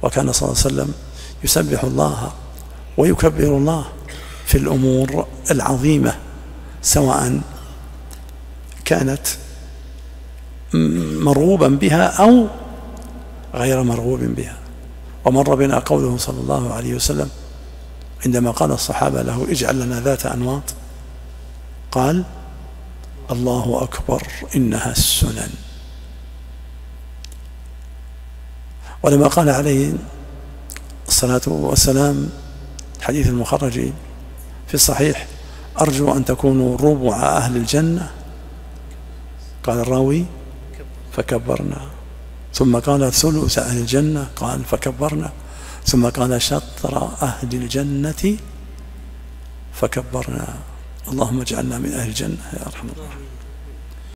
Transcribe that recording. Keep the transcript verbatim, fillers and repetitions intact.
وكان صلى الله عليه وسلم يسبح الله ويكبر الله في الأمور العظيمة، سواء كانت مرغوبا بها أو غير مرغوب بها. ومر بنا قوله صلى الله عليه وسلم عندما قال الصحابة له اجعل لنا ذات أنواط، قال الله أكبر إنها السنن. ولما قال عليه الصلاة والسلام حديث المخرج في الصحيح أرجو أن تكونوا ربع أهل الجنة، قال الراوي فكبرنا، ثم قال ثلث أهل الجنة، قال فكبرنا، ثم قال شطر أهل الجنة فكبرنا. اللهم اجعلنا من أهل الجنة يا أرحم الراحمين.